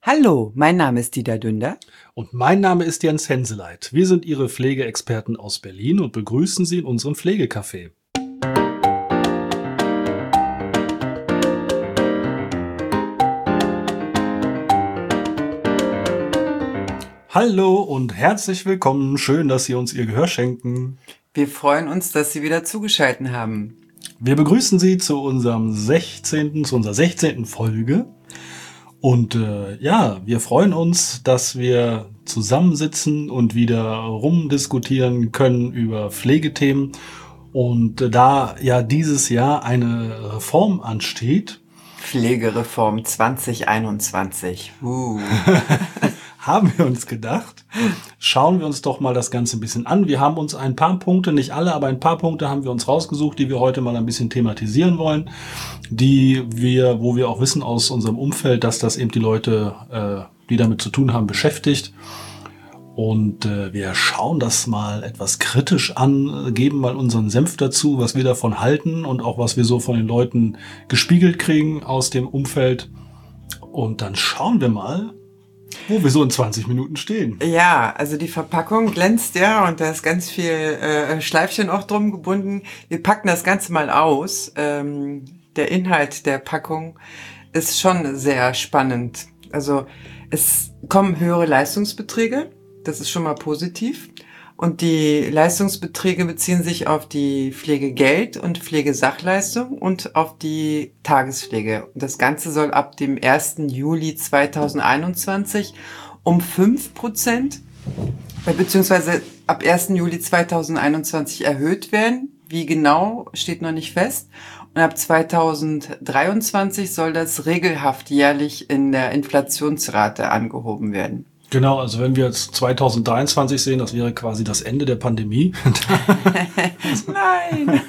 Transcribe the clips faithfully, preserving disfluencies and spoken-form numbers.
Hallo, mein Name ist Dieter Dünder. Und mein Name ist Jens Henseleit. Wir sind Ihre Pflegeexperten aus Berlin und begrüßen Sie in unserem Pflegecafé. Hallo und herzlich willkommen. Schön, dass Sie uns Ihr Gehör schenken. Wir freuen uns, dass Sie wieder zugeschaltet haben. Wir begrüßen Sie zu unserem sechzehnten, zu unserer sechzehnten Folge. Und äh, ja, wir freuen uns, dass wir zusammensitzen und wieder rumdiskutieren können über Pflegethemen. Und äh, da ja dieses Jahr eine Reform ansteht, Pflegereform zwanzig einundzwanzig. Uh. haben wir uns gedacht, schauen wir uns doch mal das Ganze ein bisschen an. Wir haben uns ein paar Punkte, nicht alle, aber ein paar Punkte haben wir uns rausgesucht, die wir heute mal ein bisschen thematisieren wollen, die wir, wo wir auch wissen aus unserem Umfeld, dass das eben die Leute, äh, die damit zu tun haben, beschäftigt. Und äh, wir schauen das mal etwas kritisch an, geben mal unseren Senf dazu, was wir davon halten und auch was wir so von den Leuten gespiegelt kriegen aus dem Umfeld. Und dann schauen wir mal, wo wir so in zwanzig Minuten stehen. Ja, also die Verpackung glänzt ja und da ist ganz viel äh, Schleifchen auch drum gebunden. Wir packen das Ganze mal aus. Ähm, der Inhalt der Packung ist schon sehr spannend. Also es kommen höhere Leistungsbeträge, das ist schon mal positiv. Und die Leistungsbeträge beziehen sich auf die Pflegegeld- und Pflegesachleistung und auf die Tagespflege. Und das Ganze soll ab dem ersten Juli zweitausendeinundzwanzig um fünf Prozent beziehungsweise ab ersten Juli zweitausendeinundzwanzig erhöht werden. Wie genau, steht noch nicht fest. Und ab zweitausenddreiundzwanzig soll das regelhaft jährlich in der Inflationsrate angehoben werden. Genau, also wenn wir jetzt zweitausenddreiundzwanzig sehen, das wäre quasi das Ende der Pandemie. Nein!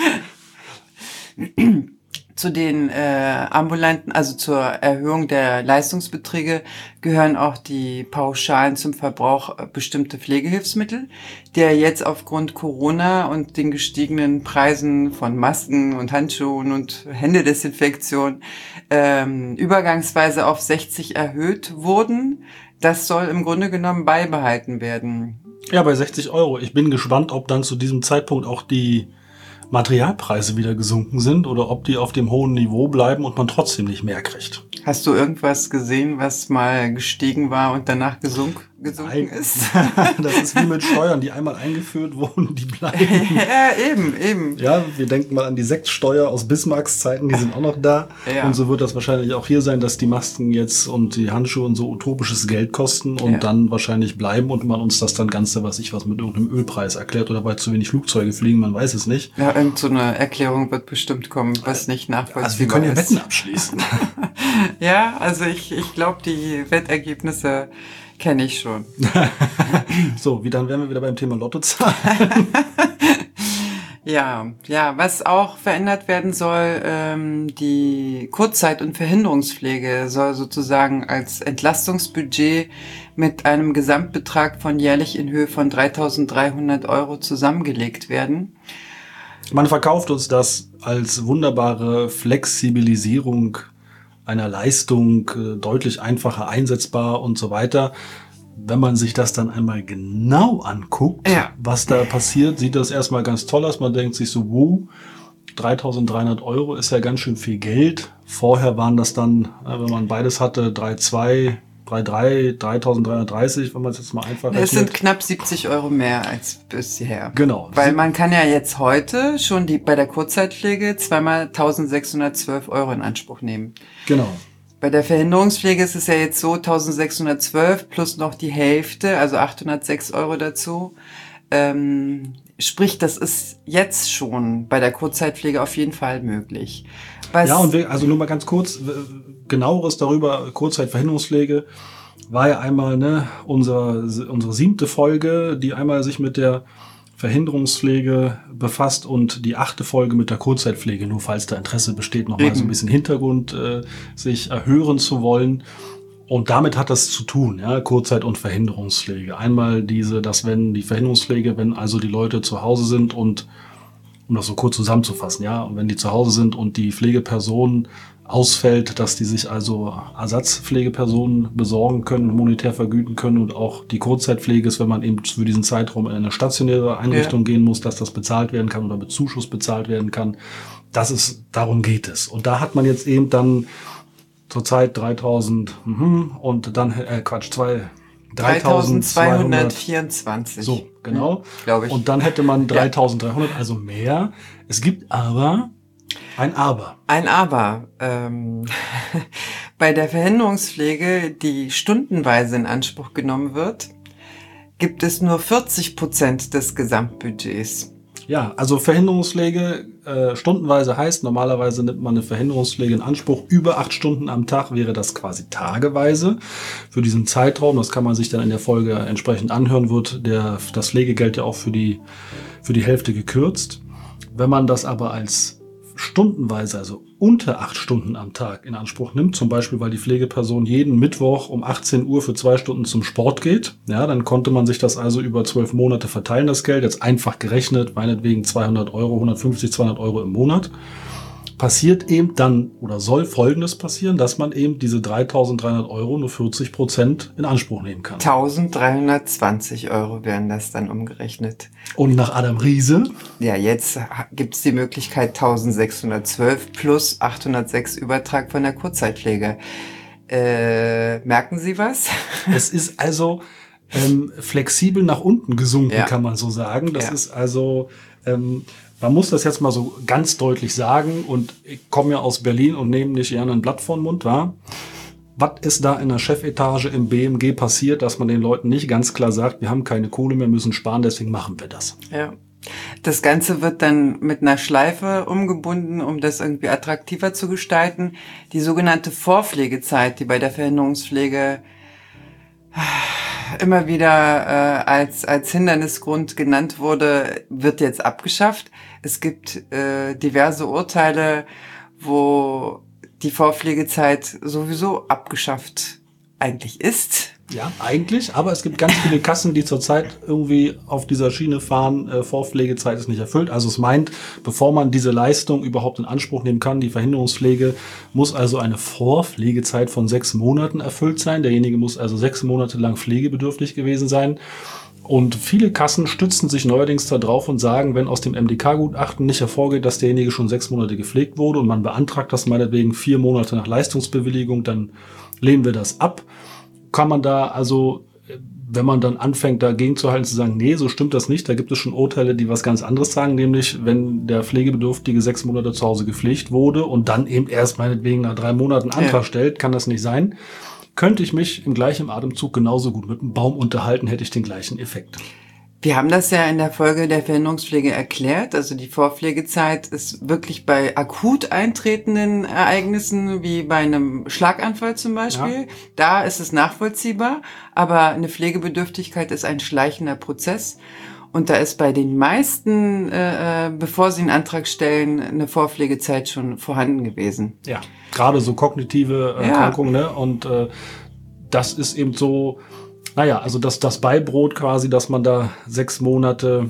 Zu den äh, ambulanten, also zur Erhöhung der Leistungsbeträge gehören auch die Pauschalen zum Verbrauch bestimmter Pflegehilfsmittel, der jetzt aufgrund Corona und den gestiegenen Preisen von Masken und Handschuhen und Händedesinfektion ähm, übergangsweise auf sechzig erhöht wurden. Das soll im Grunde genommen beibehalten werden. Ja, bei sechzig Euro. Ich bin gespannt, ob dann zu diesem Zeitpunkt auch die Materialpreise wieder gesunken sind oder ob die auf dem hohen Niveau bleiben und man trotzdem nicht mehr kriegt. Hast du irgendwas gesehen, was mal gestiegen war und danach gesunk, gesunken Nein. ist? Das ist wie mit Steuern, die einmal eingeführt wurden, die bleiben. Ja, eben, eben. Ja, wir denken mal an die Sektsteuer aus Bismarcks Zeiten, die sind auch noch da. Ja. Und so wird das wahrscheinlich auch hier sein, dass die Masken jetzt und die Handschuhe und so utopisches Geld kosten und Ja. dann wahrscheinlich bleiben und man uns das dann Ganze, was ich was mit irgendeinem Ölpreis erklärt oder weil zu wenig Flugzeuge fliegen, man weiß es nicht. Ja, irgend so eine Erklärung wird bestimmt kommen, was nicht nachvollziehbar ist. Also wir können ja Wetten abschließen. Ja, also ich, ich glaube, die Wettergebnisse kenne ich schon. So, wie dann wären wir wieder beim Thema Lottozahlen. Ja, ja, was auch verändert werden soll, ähm, die Kurzzeit- und Verhinderungspflege soll sozusagen als Entlastungsbudget mit einem Gesamtbetrag von jährlich in Höhe von dreitausenddreihundert Euro zusammengelegt werden. Man verkauft uns das als wunderbare Flexibilisierung einer Leistung, äh, deutlich einfacher einsetzbar und so weiter. Wenn man sich das dann einmal genau anguckt, Ja. was da passiert, sieht das erstmal ganz toll aus. Man denkt sich so, wow, dreitausenddreihundert Euro ist ja ganz schön viel Geld. Vorher waren das dann, äh, wenn man beides hatte, drei Komma zwei, drei Komma drei, dreitausenddreihundertdreißig, wenn man es jetzt mal einfach rechnet. Es sind knapp siebzig Euro mehr als bisher. Genau. Weil man kann ja jetzt heute schon die bei der Kurzzeitpflege zweimal eintausendsechshundertzwölf Euro in Anspruch nehmen. Genau. Bei der Verhinderungspflege ist es ja jetzt so eintausendsechshundertzwölf plus noch die Hälfte, also achthundertsechs Euro dazu. Ähm, sprich, das ist jetzt schon bei der Kurzzeitpflege auf jeden Fall möglich. Was Ja, und wir, also nur mal ganz kurz, w- genaueres darüber, Kurzzeitverhinderungspflege, war ja einmal ne, unser, unsere siebte Folge, die einmal sich mit der Verhinderungspflege befasst und die achte Folge mit der Kurzzeitpflege, nur falls da Interesse besteht, noch mal so ein bisschen Hintergrund äh, sich erhören zu wollen. Und damit hat das zu tun, ja, Kurzzeit- und Verhinderungspflege. Einmal diese, dass wenn die Verhinderungspflege, wenn also die Leute zu Hause sind und um das so kurz zusammenzufassen, ja. Und wenn die zu Hause sind und die Pflegeperson ausfällt, dass die sich also Ersatzpflegepersonen besorgen können, monetär vergüten können und auch die Kurzzeitpflege ist, wenn man eben für diesen Zeitraum in eine stationäre Einrichtung ja. gehen muss, dass das bezahlt werden kann oder mit Zuschuss bezahlt werden kann. Das ist, darum geht es. Und da hat man jetzt eben dann zurzeit dreitausend mhm, und dann, äh, Quatsch, zwei, dreitausendzweihundertvierundzwanzig. So, genau. Hm, glaube ich. Und dann hätte man dreitausenddreihundert, also mehr. Es gibt aber ein Aber. Ein Aber. Ähm, bei der Verhinderungspflege, die stundenweise in Anspruch genommen wird, gibt es nur vierzig Prozent des Gesamtbudgets. Ja, also Verhinderungspflege äh, stundenweise heißt, normalerweise nimmt man eine Verhinderungspflege in Anspruch. Über acht Stunden am Tag wäre das quasi tageweise. Für diesen Zeitraum, das kann man sich dann in der Folge entsprechend anhören, wird der, das Pflegegeld ja auch für die, für die Hälfte gekürzt. Wenn man das aber als stundenweise, also unter acht Stunden am Tag in Anspruch nimmt, zum Beispiel, weil die Pflegeperson jeden Mittwoch um achtzehn Uhr für zwei Stunden zum Sport geht, ja, dann konnte man sich das also über zwölf Monate verteilen, das Geld, jetzt einfach gerechnet, meinetwegen zweihundert Euro, hundertfünfzig, zweihundert Euro im Monat. Passiert eben dann oder soll Folgendes passieren, dass man eben diese dreitausenddreihundert Euro nur vierzig Prozent in Anspruch nehmen kann. eintausenddreihundertzwanzig Euro wären das dann umgerechnet. Und nach Adam Riese? Ja, jetzt gibt's die Möglichkeit eintausendsechshundertzwölf plus achthundertsechs Übertrag von der Kurzzeitpflege. Äh, merken Sie was? Es ist also ähm, flexibel nach unten gesunken, ja. kann man so sagen. Das ja. ist also... Ähm, Man muss das jetzt mal so ganz deutlich sagen und ich komme ja aus Berlin und nehme nicht gerne ein Blatt vor den Mund, wa? Was ist da in der Chefetage im B M G passiert, dass man den Leuten nicht ganz klar sagt, wir haben keine Kohle mehr, müssen sparen, deswegen machen wir das. Ja. Das Ganze wird dann mit einer Schleife umgebunden, um das irgendwie attraktiver zu gestalten. Die sogenannte Vorpflegezeit, die bei der Verhinderungspflege immer wieder äh, als als Hindernisgrund genannt wurde, wird jetzt abgeschafft. Es gibt äh, diverse Urteile, wo die Vorpflegezeit sowieso abgeschafft eigentlich ist. Ja, eigentlich, aber es gibt ganz viele Kassen, die zurzeit irgendwie auf dieser Schiene fahren, äh, Vorpflegezeit ist nicht erfüllt. Also es meint, bevor man diese Leistung überhaupt in Anspruch nehmen kann, die Verhinderungspflege, muss also eine Vorpflegezeit von sechs Monaten erfüllt sein. Derjenige muss also sechs Monate lang pflegebedürftig gewesen sein. Und viele Kassen stützen sich neuerdings darauf und sagen, wenn aus dem M D K-Gutachten nicht hervorgeht, dass derjenige schon sechs Monate gepflegt wurde und man beantragt das meinetwegen vier Monate nach Leistungsbewilligung, dann lehnen wir das ab. Kann man da also, wenn man dann anfängt dagegen zu halten, zu sagen, nee, so stimmt das nicht, da gibt es schon Urteile, die was ganz anderes sagen, nämlich wenn der Pflegebedürftige sechs Monate zu Hause gepflegt wurde und dann eben erst meinetwegen nach drei Monaten Antrag ja. stellt, kann das nicht sein. Könnte ich mich im gleichen Atemzug genauso gut mit einem Baum unterhalten, hätte ich den gleichen Effekt. Wir haben das ja in der Folge der Verhinderungspflege erklärt. Also die Vorpflegezeit ist wirklich bei akut eintretenden Ereignissen, wie bei einem Schlaganfall zum Beispiel. Ja. Da ist es nachvollziehbar. Aber eine Pflegebedürftigkeit ist ein schleichender Prozess. Und da ist bei den meisten, äh, bevor sie einen Antrag stellen, eine Vorpflegezeit schon vorhanden gewesen. Ja, gerade so kognitive äh, ja. Erkrankungen. Ne? Und äh, das ist eben so... Naja, also das, das Beibrot quasi, dass man da sechs Monate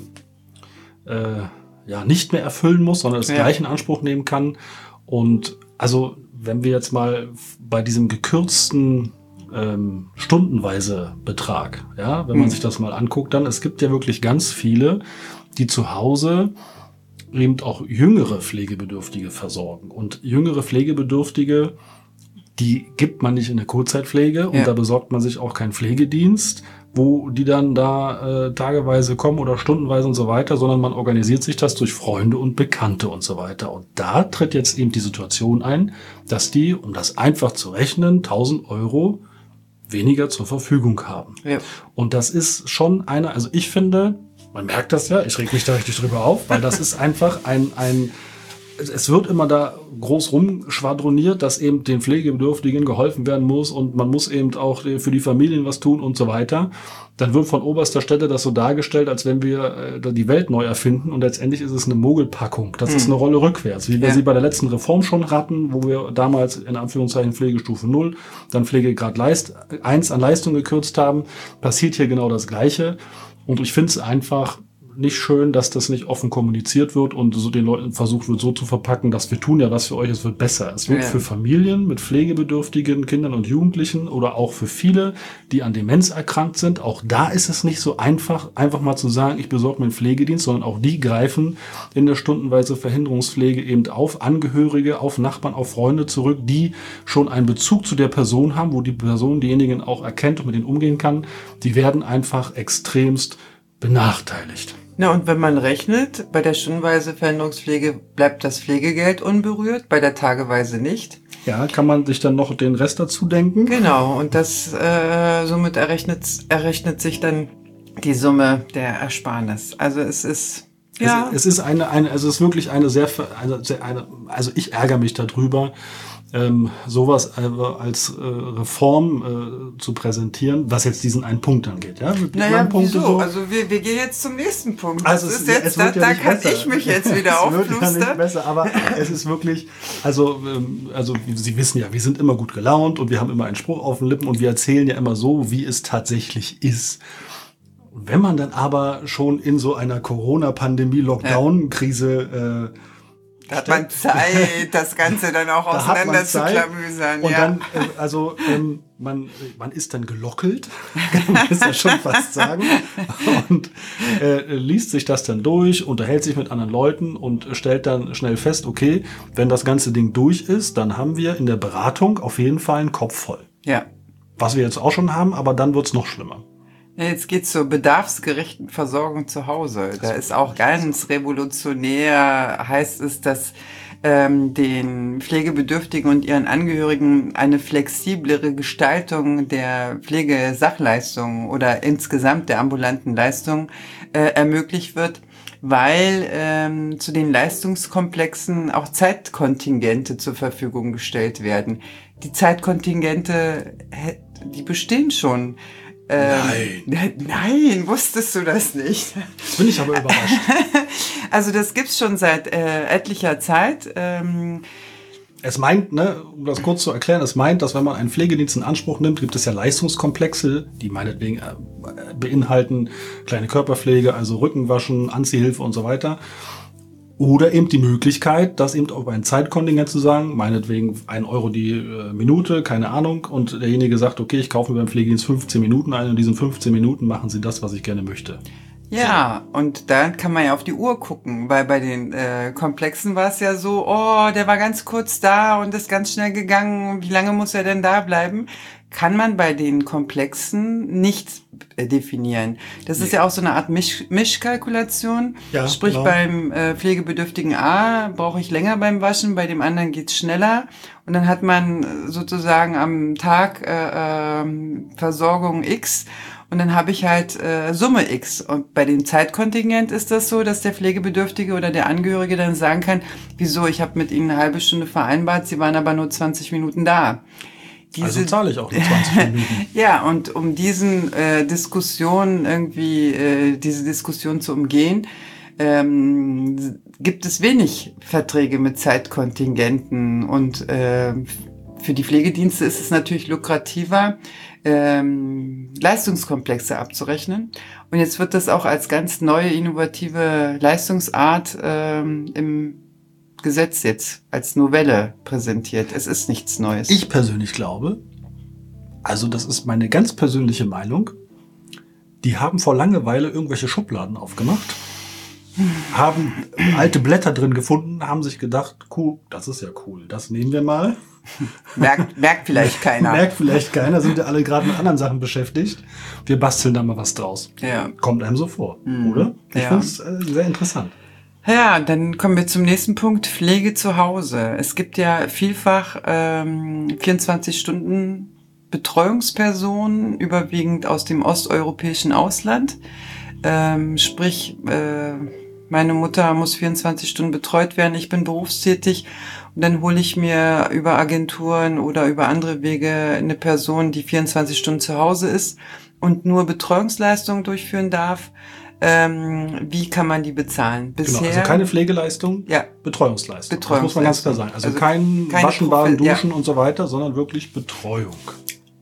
äh, ja nicht mehr erfüllen muss, sondern es ja. gleich in Anspruch nehmen kann. Und also wenn wir jetzt mal bei diesem gekürzten ähm, stundenweise Betrag, ja, wenn man mhm. sich das mal anguckt, dann es gibt ja wirklich ganz viele, die zu Hause eben auch jüngere Pflegebedürftige versorgen. Und jüngere Pflegebedürftige, die gibt man nicht in der Kurzzeitpflege und ja. da besorgt man sich auch keinen Pflegedienst, wo die dann da äh, tageweise kommen oder stundenweise und so weiter, sondern man organisiert sich das durch Freunde und Bekannte und so weiter. Und da tritt jetzt eben die Situation ein, dass die, um das einfach zu rechnen, tausend Euro weniger zur Verfügung haben. Ja. Und das ist schon eine, also ich finde, man merkt das ja, ich reg mich da richtig drüber auf, weil das ist einfach ein, ein es wird immer da groß rumschwadroniert, dass eben den Pflegebedürftigen geholfen werden muss und man muss eben auch für die Familien was tun und so weiter. Dann wird von oberster Stelle das so dargestellt, als wenn wir äh, die Welt neu erfinden und letztendlich ist es eine Mogelpackung. Das mhm. ist eine Rolle rückwärts, wie wir ja. sie bei der letzten Reform schon hatten, wo wir damals in Anführungszeichen Pflegestufe null, dann Pflegegrad Leist, eins an Leistung gekürzt haben, passiert hier genau das Gleiche. Und ich finde es einfach nicht schön, dass das nicht offen kommuniziert wird und so den Leuten versucht wird, so zu verpacken, dass wir tun ja was für euch, es wird besser. Es wird ja. für Familien mit pflegebedürftigen Kindern und Jugendlichen oder auch für viele, die an Demenz erkrankt sind, auch da ist es nicht so einfach, einfach mal zu sagen, ich besorge mir einen Pflegedienst, sondern auch die greifen in der stundenweise Verhinderungspflege eben auf Angehörige, auf Nachbarn, auf Freunde zurück, die schon einen Bezug zu der Person haben, wo die Person diejenigen auch erkennt und mit denen umgehen kann. Die werden einfach extremst benachteiligt. Na, und wenn man rechnet, bei der stundenweise Verhinderungspflege bleibt das Pflegegeld unberührt, bei der tageweise nicht. Ja, kann man sich dann noch den Rest dazu denken? Genau, und das äh, somit errechnet, errechnet sich dann die Summe der Ersparnis. Also es ist ja. Es, es ist eine, eine, also es ist wirklich eine sehr, eine, eine also ich ärgere mich darüber, ähm, sowas als äh, Reform äh, zu präsentieren, was jetzt diesen einen Punkt angeht. Ja? Naja, wieso? So. Also wir, wir gehen jetzt zum nächsten Punkt. Das also ist es, jetzt, da, ja da kann besser. ich mich jetzt wieder aufplustern. Es wird ja nicht besser, aber es ist wirklich, also, ähm, also Sie wissen ja, wir sind immer gut gelaunt und wir haben immer einen Spruch auf den Lippen und wir erzählen ja immer so, wie es tatsächlich ist. Wenn man dann aber schon in so einer Corona-Pandemie-Lockdown-Krise äh, da hat man Zeit, das Ganze dann auch da auseinander zu klamüsern. Und ja. dann, äh, also ähm, man, man ist dann gelockelt, kann man es ja schon fast sagen, und äh, liest sich das dann durch, unterhält sich mit anderen Leuten und stellt dann schnell fest, okay, wenn das ganze Ding durch ist, dann haben wir in der Beratung auf jeden Fall einen Kopf voll. Ja. Was wir jetzt auch schon haben, aber dann wird's noch schlimmer. Jetzt geht's zur bedarfsgerechten Versorgung zu Hause. Da ist auch ganz revolutionär, heißt es, dass ähm, den Pflegebedürftigen und ihren Angehörigen eine flexiblere Gestaltung der Pflegesachleistungen oder insgesamt der ambulanten Leistung äh, ermöglicht wird, weil ähm, zu den Leistungskomplexen auch Zeitkontingente zur Verfügung gestellt werden. Die Zeitkontingente, die bestehen schon. Ähm, nein. Nein, wusstest du das nicht? Jetzt bin ich aber überrascht. Also das gibt's schon seit äh, etlicher Zeit. Ähm, es meint, ne, um das kurz zu erklären, es meint, dass wenn man einen Pflegedienst in Anspruch nimmt, gibt es ja Leistungskomplexe, die meinetwegen äh, beinhalten kleine Körperpflege, also Rückenwaschen, Anziehhilfe und so weiter. Oder eben die Möglichkeit, das eben auf ein Zeitkontingent zu sagen, meinetwegen ein Euro die äh, Minute, keine Ahnung, und derjenige sagt, okay, ich kaufe mir beim Pflegedienst fünfzehn Minuten ein und in diesen fünfzehn Minuten machen Sie das, was ich gerne möchte. Ja, so. Und dann kann man ja auf die Uhr gucken, weil bei den äh, Komplexen war es ja so, oh, der war ganz kurz da und ist ganz schnell gegangen, wie lange muss er denn da bleiben? Kann man bei den Komplexen nicht äh, definieren. Das nee. ist ja auch so eine Art Misch- Mischkalkulation. Ja, Sprich, genau. beim äh, Pflegebedürftigen A brauche ich länger beim Waschen, bei dem anderen geht's schneller. Und dann hat man sozusagen am Tag äh, äh, Versorgung X und dann habe ich halt äh, Summe X. Und bei dem Zeitkontingent ist das so, dass der Pflegebedürftige oder der Angehörige dann sagen kann, wieso, ich habe mit Ihnen eine halbe Stunde vereinbart, Sie waren aber nur zwanzig Minuten da. Diese, also zahle ich auch nur zwanzig Minuten. Ja, und um diesen äh, Diskussionen irgendwie, äh, diese Diskussion zu umgehen, ähm, gibt es wenig Verträge mit Zeitkontingenten. Und äh, für die Pflegedienste ist es natürlich lukrativer, ähm, Leistungskomplexe abzurechnen. Und jetzt wird das auch als ganz neue, innovative Leistungsart ähm, im Gesetz jetzt als Novelle präsentiert. Es ist nichts Neues. Ich persönlich glaube, also das ist meine ganz persönliche Meinung, die haben vor Langeweile irgendwelche Schubladen aufgemacht, haben alte Blätter drin gefunden, haben sich gedacht, cool, das ist ja cool, das nehmen wir mal. Merkt, merkt vielleicht keiner. Merkt vielleicht keiner, sind ja alle gerade mit anderen Sachen beschäftigt. Wir basteln da mal was draus. Ja. Kommt einem so vor, mhm. oder? Ich ja. finde es äh, sehr interessant. Ja, dann kommen wir zum nächsten Punkt, Pflege zu Hause. Es gibt ja vielfach ähm, vierundzwanzig Stunden Betreuungspersonen, überwiegend aus dem osteuropäischen Ausland. Ähm, sprich, äh, meine Mutter muss vierundzwanzig Stunden betreut werden, ich bin berufstätig und dann hole ich mir über Agenturen oder über andere Wege eine Person, die vierundzwanzig Stunden zu Hause ist und nur Betreuungsleistungen durchführen darf. Ähm, wie kann man die bezahlen? Bisher, genau, also keine Pflegeleistung, ja. Betreuungsleistung. Betreuungsleistung. Das muss man ganz klar sagen. Also, also kein Waschen, Baden, Duschen ja. und so weiter, sondern wirklich Betreuung.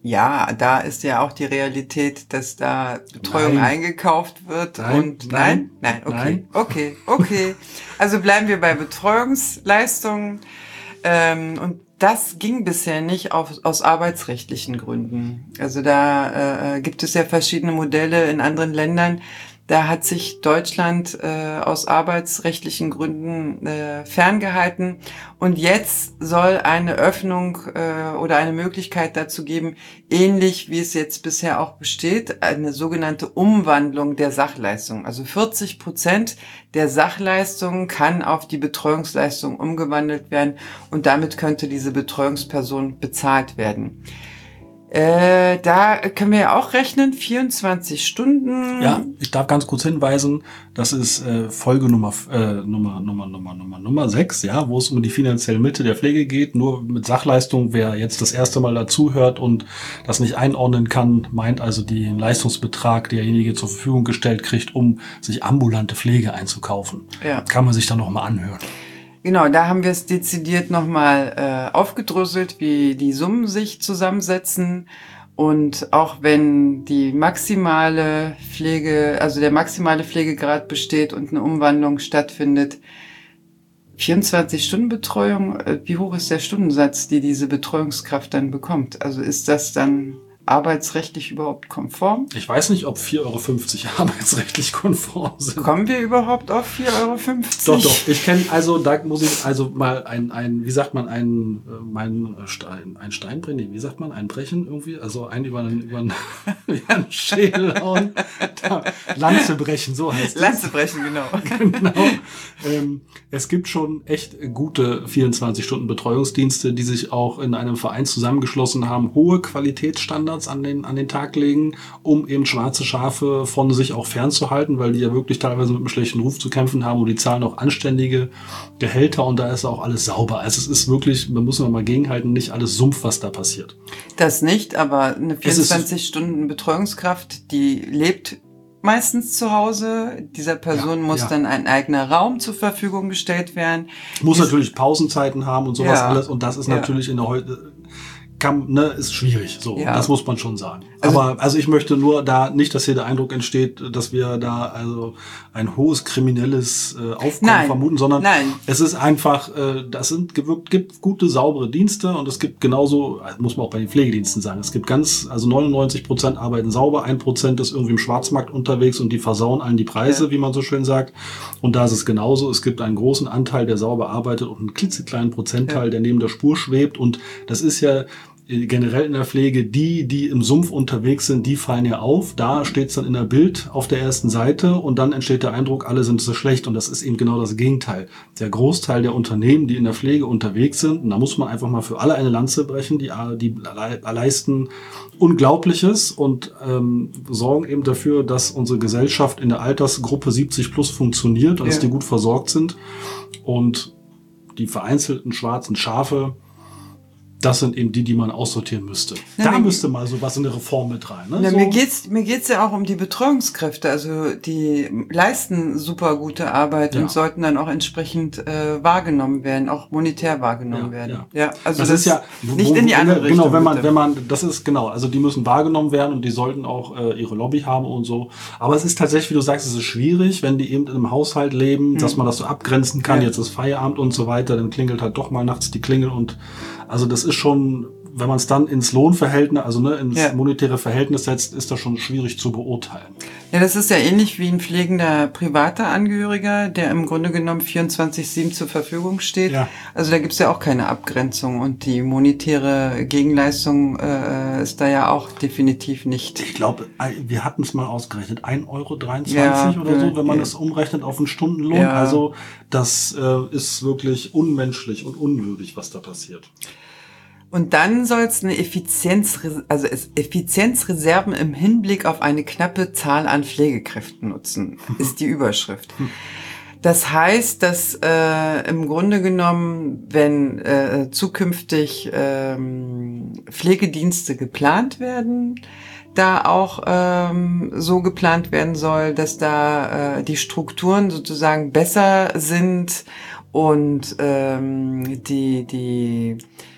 Ja, da ist ja auch die Realität, dass da Betreuung Nein. eingekauft wird Nein, und nein, nein, nein, okay, nein. okay, okay. Also bleiben wir bei Betreuungsleistungen. Ähm, und das ging bisher nicht auf, aus arbeitsrechtlichen Gründen. Also da äh, gibt es ja verschiedene Modelle in anderen Ländern. Da hat sich Deutschland äh, aus arbeitsrechtlichen Gründen äh, ferngehalten. Und jetzt soll eine Öffnung äh, oder eine Möglichkeit dazu geben, ähnlich wie es jetzt bisher auch besteht, eine sogenannte Umwandlung der Sachleistung. Also vierzig Prozent der Sachleistung kann auf die Betreuungsleistung umgewandelt werden und damit könnte diese Betreuungsperson bezahlt werden. Äh, da können wir ja auch rechnen, vierundzwanzig Stunden. Ja, ich darf ganz kurz hinweisen, das ist äh, Folge Nummer, äh, Nummer, Nummer, Nummer, Nummer, Nummer sechs, ja, wo es um die finanzielle Mitte der Pflege geht. Nur mit Sachleistung, wer jetzt das erste Mal dazuhört und das nicht einordnen kann, meint also den Leistungsbetrag, der derjenige zur Verfügung gestellt kriegt, um sich ambulante Pflege einzukaufen. Ja. Kann man sich dann nochmal anhören. Genau, da haben wir es dezidiert nochmal äh, aufgedröselt, wie die Summen sich zusammensetzen. Und auch wenn die maximale Pflege, also der maximale Pflegegrad besteht und eine Umwandlung stattfindet, vierundzwanzig Stunden Betreuung, äh, wie hoch ist der Stundensatz, die diese Betreuungskraft dann bekommt? Also ist das dann arbeitsrechtlich überhaupt konform? Ich weiß nicht, ob vier Euro fünfzig arbeitsrechtlich konform sind. Kommen wir überhaupt auf vier Euro fünfzig? Doch, doch. Ich kenne, also da muss ich also mal ein, ein wie sagt man, ein, mein Stein, ein Steinbrechen, wie sagt man, ein Brechen irgendwie, also ein über einen, über einen, über einen Schädel hauen, da, Lanze brechen, so heißt es. Lanze brechen, genau. Genau. Ähm, es gibt schon echt gute vierundzwanzig Stunden Betreuungsdienste, die sich auch in einem Verein zusammengeschlossen haben, hohe Qualitätsstandards an den, an den Tag legen, um eben schwarze Schafe von sich auch fernzuhalten, weil die ja wirklich teilweise mit einem schlechten Ruf zu kämpfen haben und die zahlen auch anständige Gehälter und da ist auch alles sauber. Also es ist wirklich, man muss mal gegenhalten, nicht alles Sumpf, was da passiert. Das nicht, aber eine vierundzwanzig Stunden Betreuungskraft, die lebt meistens zu Hause. Dieser Person Ja, muss ja. dann ein eigener Raum zur Verfügung gestellt werden. Muss Dies- natürlich Pausenzeiten haben und sowas Ja. alles und das ist Ja. natürlich in der heute kann, ne, ist schwierig, so, Ja. das muss man schon sagen. Also- Aber, also ich möchte nur da nicht, dass hier der Eindruck entsteht, dass wir da also ein hohes kriminelles äh, Aufkommen Nein. vermuten, sondern Nein. es ist einfach, äh, das sind gewirkt, gibt gute, saubere Dienste und es gibt genauso, äh, muss man auch bei den Pflegediensten sagen, es gibt ganz, also neunundneunzig Prozent arbeiten sauber, ein Prozent ist irgendwie im Schwarzmarkt unterwegs und die versauen allen die Preise, Ja. wie man so schön sagt. Und da ist es genauso, es gibt einen großen Anteil, der sauber arbeitet und einen klitzekleinen Prozentteil, Ja. der neben der Spur schwebt und das ist ja generell in der Pflege, die, die im Sumpf unterwegs sind, die fallen ja auf. Da steht es dann in der Bild auf der ersten Seite und dann entsteht der Eindruck, alle sind so schlecht und das ist eben genau das Gegenteil. Der Großteil der Unternehmen, die in der Pflege unterwegs sind, und da muss man einfach mal für alle eine Lanze brechen, die, die leisten Unglaubliches und ähm, sorgen eben dafür, dass unsere Gesellschaft in der Altersgruppe siebzig plus funktioniert und Ja. dass die gut versorgt sind und die vereinzelten schwarzen Schafe, das sind eben die, die man aussortieren müsste. Ja, da mir- müsste mal sowas in eine Reform mit rein. Ne? Na, so. mir geht's, mir geht's ja auch um die Betreuungskräfte. Also die leisten super gute Arbeit Ja. und sollten dann auch entsprechend äh, wahrgenommen werden, auch monetär wahrgenommen Ja, werden. ja. Ja, also das, das, ist ja nicht wo- in die wo- andere Richtung. Genau, wenn man, bitte. wenn man, das ist genau, also die müssen wahrgenommen werden und die sollten auch äh, ihre Lobby haben und so. Aber es ist tatsächlich, wie du sagst, es ist schwierig, wenn die eben in einem Haushalt leben, dass man das so abgrenzen kann. Ja. Jetzt ist Feierabend und so weiter, dann klingelt halt doch mal nachts die Klingel und also das ist schon, wenn man es dann ins Lohnverhältnis, also ne, ins Ja. monetäre Verhältnis setzt, ist das schon schwierig zu beurteilen. Ja, das ist ja ähnlich wie ein pflegender privater Angehöriger, der im Grunde genommen vierundzwanzig sieben zur Verfügung steht. Ja. Also da gibt's ja auch keine Abgrenzung und die monetäre Gegenleistung äh, ist da ja auch definitiv nicht. Ich glaube, wir hatten es mal ausgerechnet, ein Euro dreiundzwanzig Ja, oder so, wenn man ja. das umrechnet auf einen Stundenlohn. Ja. Also das äh, ist wirklich unmenschlich und unwürdig, was da passiert. Und dann soll es eine Effizienz, also es Effizienzreserven im Hinblick auf eine knappe Zahl an Pflegekräften nutzen, ist die Überschrift. Das heißt, dass äh, im Grunde genommen, wenn äh, zukünftig ähm, Pflegedienste geplant werden, da auch ähm, so geplant werden soll, dass da äh, die Strukturen sozusagen besser sind und ähm, die die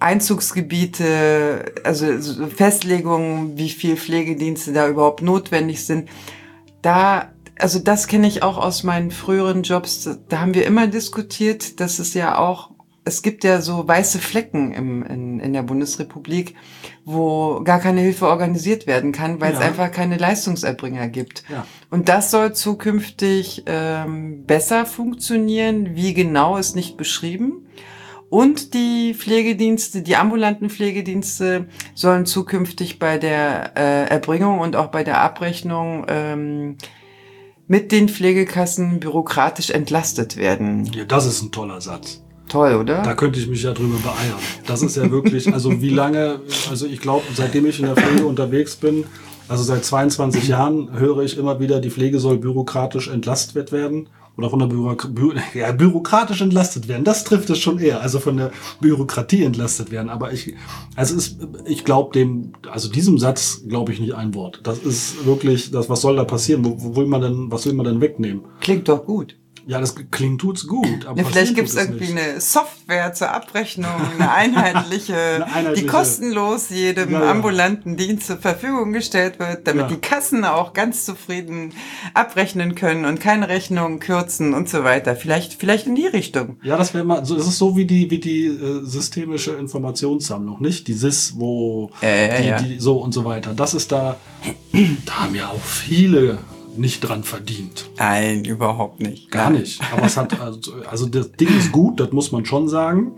Einzugsgebiete, also so Festlegungen, wie viel Pflegedienste da überhaupt notwendig sind. Da, also das kenne ich auch aus meinen früheren Jobs. Da haben wir immer diskutiert, dass es ja auch, es gibt ja so weiße Flecken im, in, in der Bundesrepublik, wo gar keine Hilfe organisiert werden kann, weil ja. es einfach keine Leistungserbringer gibt. Ja. Und das soll zukünftig ähm, besser funktionieren. Wie genau ist nicht beschrieben. Und die Pflegedienste, die ambulanten Pflegedienste sollen zukünftig bei der äh, Erbringung und auch bei der Abrechnung ähm, mit den Pflegekassen bürokratisch entlastet werden. Ja, das ist ein toller Satz. Toll, oder? Da könnte ich mich ja drüber beeiern. Das ist ja wirklich, also wie lange, also ich glaube, seitdem ich in der Pflege unterwegs bin, also seit zweiundzwanzig Jahren höre ich immer wieder, die Pflege soll bürokratisch entlastet werden. Oder von der Bürok- Bü- ja, bürokratisch entlastet werden. Das trifft es schon eher. Also von der Bürokratie entlastet werden. Aber ich, also ist, ich glaube dem, also diesem Satz glaube ich nicht ein Wort. Das ist wirklich, das, was soll da passieren? Wo, wo will man denn, was will man denn wegnehmen? Klingt doch gut. Ja, das klingt tut's gut. Aber ja, vielleicht gibt's irgendwie nicht. Eine Software zur Abrechnung, eine einheitliche, eine einheitliche die kostenlos jedem ja, ja. ambulanten Dienst zur Verfügung gestellt wird, damit ja. die Kassen auch ganz zufrieden abrechnen können und keine Rechnungen kürzen und so weiter. Vielleicht, vielleicht in die Richtung. Ja, das wäre mal, so, das ist so wie die, wie die äh, systemische Informationssammlung, nicht? Die S I S, wo äh, die, ja. die, so und so weiter. Das ist da, da haben ja auch viele nicht dran verdient. Nein, überhaupt nicht. Gar Nein. nicht. Aber es hat, also, also das Ding ist gut, das muss man schon sagen.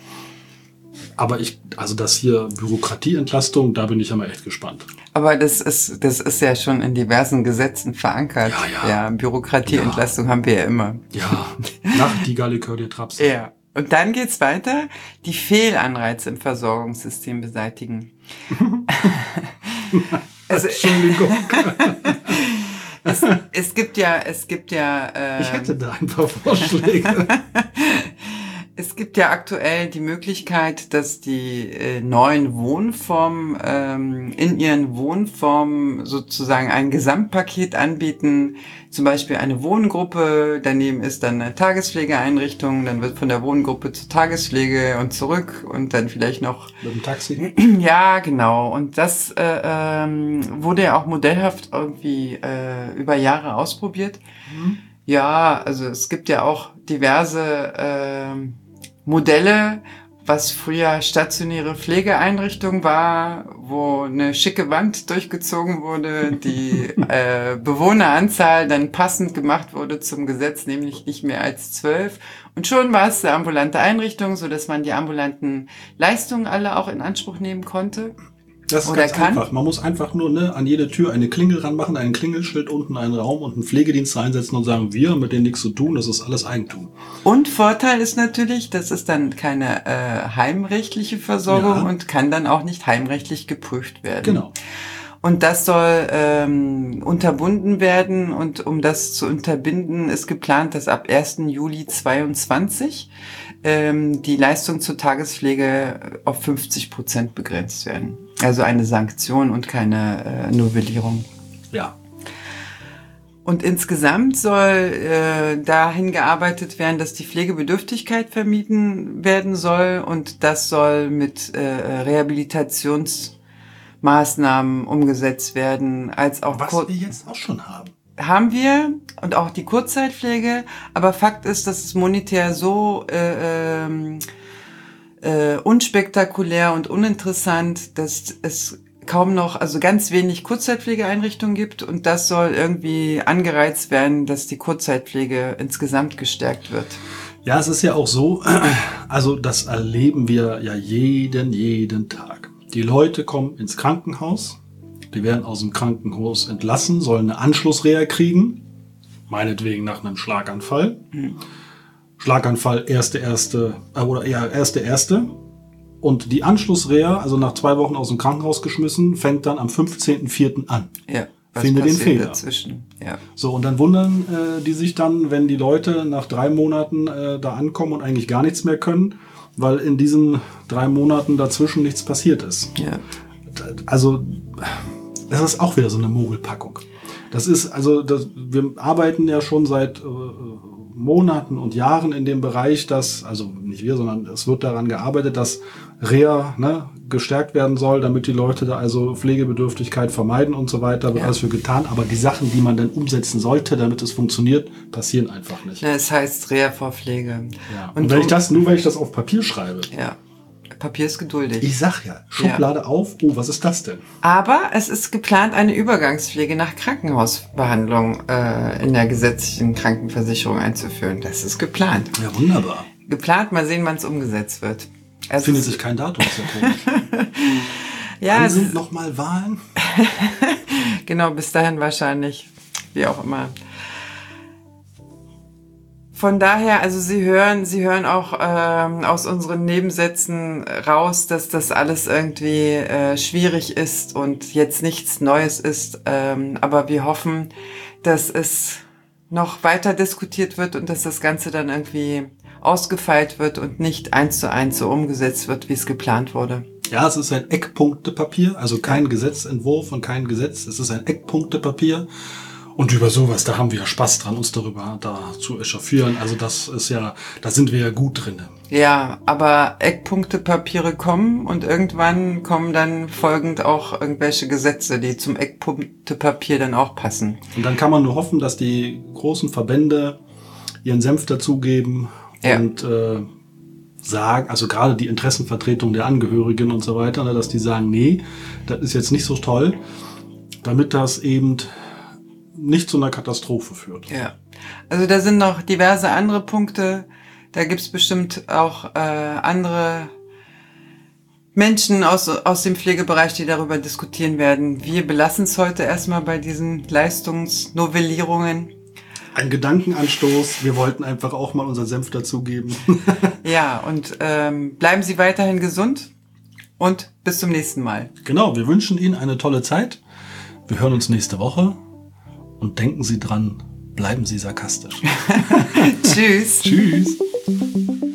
Aber ich, also das hier Bürokratieentlastung, da bin ich ja mal echt gespannt. Aber das ist, das ist ja schon in diversen Gesetzen verankert. Ja, ja. Ja, Bürokratieentlastung ja. haben wir ja immer. Ja, nach die Gallikördie Traps. Ja. Und dann geht's weiter. Die Fehlanreize im Versorgungssystem beseitigen. also, Entschuldigung. Es, es gibt ja, es gibt ja. Ähm, ich hätte da ein paar Vorschläge. Es gibt ja aktuell die Möglichkeit, dass die äh, neuen Wohnformen ähm, in ihren Wohnformen sozusagen ein Gesamtpaket anbieten. Zum Beispiel eine Wohngruppe, daneben ist dann eine Tagespflegeeinrichtung, dann wird von der Wohngruppe zur Tagespflege und zurück und dann vielleicht noch mit dem Taxi. Ja, genau. Und das äh, ähm, wurde ja auch modellhaft irgendwie äh, über Jahre ausprobiert. Mhm. Ja, also es gibt ja auch diverse äh, Modelle, was früher stationäre Pflegeeinrichtung war, wo eine schicke Wand durchgezogen wurde, die äh, Bewohneranzahl dann passend gemacht wurde zum Gesetz, nämlich nicht mehr als zwölf. Und schon war es eine ambulante Einrichtung, so dass man die ambulanten Leistungen alle auch in Anspruch nehmen konnte. Das ist Oder ganz kann. einfach. Man muss einfach nur ne, an jede Tür eine Klingel ranmachen, einen Klingelschild unten, einen Raum und einen Pflegedienst einsetzen und sagen, wir haben mit denen nichts zu tun, das ist alles Eigentum. Und Vorteil ist natürlich, das ist dann keine äh, heimrechtliche Versorgung ja. und kann dann auch nicht heimrechtlich geprüft werden. Genau. Und das soll ähm, unterbunden werden und um das zu unterbinden, ist geplant, dass ab ersten Juli zweiundzwanzig ähm, die Leistung zur Tagespflege auf fünfzig Prozent begrenzt werden. Also eine Sanktion und keine äh, Novellierung. Ja. Und insgesamt soll äh, dahin gearbeitet werden, dass die Pflegebedürftigkeit vermieden werden soll und das soll mit äh, Rehabilitationsmaßnahmen umgesetzt werden, als auch was Kur- wir jetzt auch schon haben. Haben wir und auch die Kurzzeitpflege, aber Fakt ist, dass es monetär so äh, ähm, äh, unspektakulär und uninteressant, dass es kaum noch, also ganz wenig Kurzzeitpflegeeinrichtungen gibt und das soll irgendwie angereizt werden, dass die Kurzzeitpflege insgesamt gestärkt wird. Ja, es ist ja auch so, also das erleben wir ja jeden, jeden Tag. Die Leute kommen ins Krankenhaus, die werden aus dem Krankenhaus entlassen, sollen eine Anschlussreha kriegen, meinetwegen nach einem Schlaganfall. Hm. Schlaganfall erste, erste, äh, oder eher erste, erste. Und die Anschlussreha, also nach zwei Wochen aus dem Krankenhaus geschmissen, fängt dann am fünfzehnten vierten an. Ja. Was Finde den Fehler. Dazwischen? Ja. So, und dann wundern äh, die sich dann, wenn die Leute nach drei Monaten äh, da ankommen und eigentlich gar nichts mehr können, weil in diesen drei Monaten dazwischen nichts passiert ist. Ja. Also, das ist auch wieder so eine Mogelpackung. Das ist, also, das, wir arbeiten ja schon seit äh, Monaten und Jahren in dem Bereich, dass, also nicht wir, sondern es wird daran gearbeitet, dass Reha ne, gestärkt werden soll, damit die Leute da also Pflegebedürftigkeit vermeiden und so weiter. Wird Ja. alles für getan. Aber die Sachen, die man dann umsetzen sollte, damit es funktioniert, passieren einfach nicht. Ja, es heißt Reha-Vorpflege. Ja. Und, und wenn ich das, nur weil ich das auf Papier schreibe. Ja. Papier ist geduldig. Ich sag ja, Schublade ja. auf, oh, was ist das denn? Aber es ist geplant eine Übergangspflege nach Krankenhausbehandlung äh, in der gesetzlichen Krankenversicherung einzuführen. Das ist geplant. Ja, wunderbar. Geplant, mal sehen, wann es umgesetzt wird. Es findet sich kein Datum, ist ja komisch. Ja, wann sind nochmal Wahlen? Genau, bis dahin wahrscheinlich. Wie auch immer. Von daher, also Sie hören, Sie hören auch ähm, aus unseren Nebensätzen raus, dass das alles irgendwie äh, schwierig ist und jetzt nichts Neues ist. Ähm, aber wir hoffen, dass es noch weiter diskutiert wird und dass das Ganze dann irgendwie ausgefeilt wird und nicht eins zu eins so umgesetzt wird, wie es geplant wurde. Ja, es ist ein Eckpunktepapier, also kein Gesetzentwurf und kein Gesetz. Es ist ein Eckpunktepapier. Und über sowas, da haben wir ja Spaß dran, uns darüber da zu echauffieren. Also das ist ja, da sind wir ja gut drin. Ja, aber Eckpunktepapiere kommen und irgendwann kommen dann folgend auch irgendwelche Gesetze, die zum Eckpunktepapier dann auch passen. Und dann kann man nur hoffen, dass die großen Verbände ihren Senf dazugeben ja. und äh, sagen, also gerade die Interessenvertretung der Angehörigen und so weiter, ne, dass die sagen, nee, das ist jetzt nicht so toll, damit das eben nicht zu einer Katastrophe führt. Ja, also da sind noch diverse andere Punkte. Da gibt's bestimmt auch äh, andere Menschen aus, aus dem Pflegebereich, die darüber diskutieren werden. Wir belassen es heute erstmal bei diesen Leistungsnovellierungen. Ein Gedankenanstoß. Wir wollten einfach auch mal unseren Senf dazugeben. Ja, und ähm, bleiben Sie weiterhin gesund und bis zum nächsten Mal. Genau, wir wünschen Ihnen eine tolle Zeit. Wir hören uns nächste Woche. Und denken Sie dran, bleiben Sie sarkastisch. Tschüss. Tschüss.